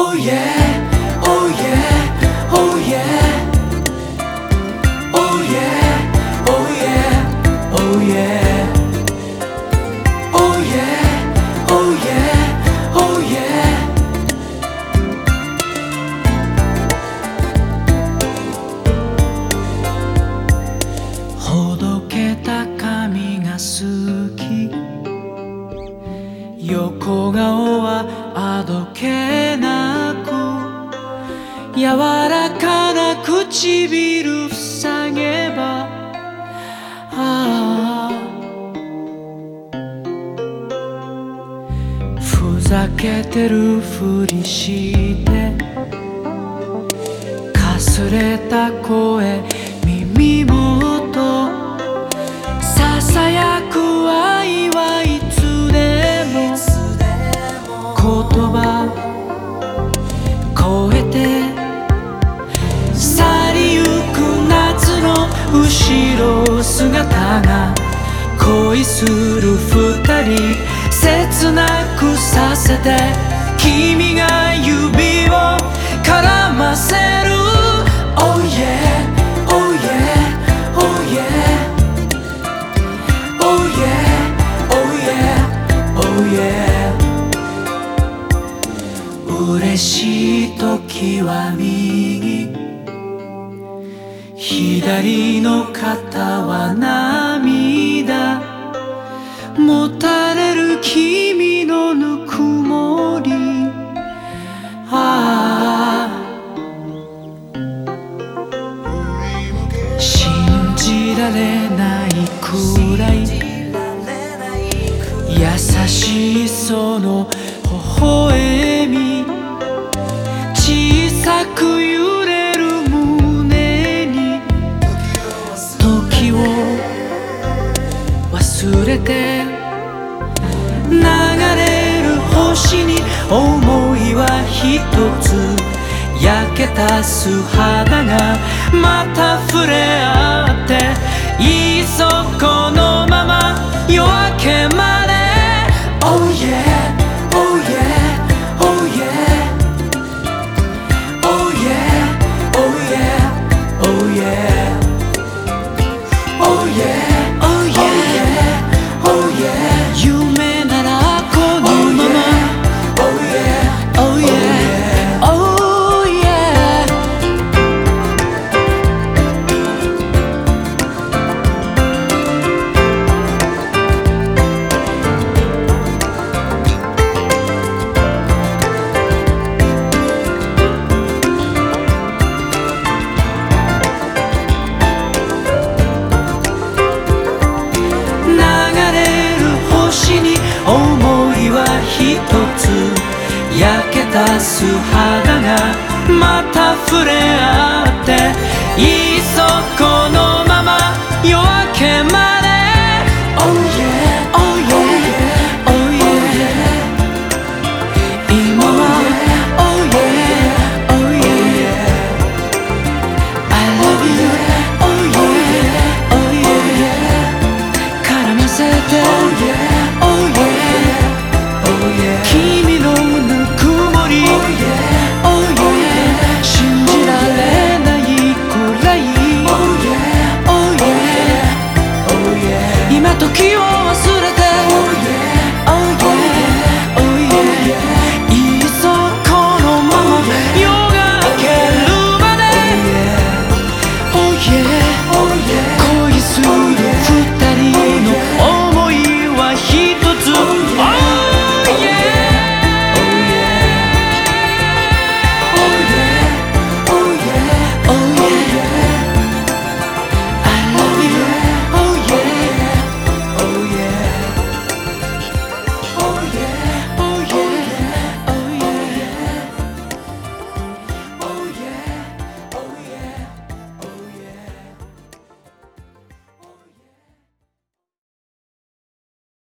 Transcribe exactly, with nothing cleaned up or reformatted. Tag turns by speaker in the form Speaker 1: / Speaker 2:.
Speaker 1: Oh yeah, oh yeah, oh yeah, oh yeah, oh yeah, oh yeah, oh yeah, oh yeah, oh yeah. ほどけた髪が好き、横顔はあどけなく、柔らかな唇塞げば、ああふざけてるふりしてかすれた声耳元ささやく愛はいつでも言葉超えて去りゆく夏の後ろ姿が恋する二人切なくさせて君が指を絡ませる Oh yeah, oh yeah, oh yeah, oh yeah, oh yeah, oh yeah 嬉しい時は右左の肩は涙もたれる君のぬくもりああ信じられないくらい優しいその微笑み小さく揺れる胸に時を忘れて流れる星に思いは一つ焼けた素肌がまた触れ合っていっそこのまま夜明けまで Oh yeah, oh yeah, oh yeah, oh yeah, oh yeah, oh yeah, oh yeah, oh yeah, oh yeah 夢ならこのまま Oh yeah, oh yeah, oh yeah 流れる星に思いは一つ焼けた素肌がまた触れ合っていっそこ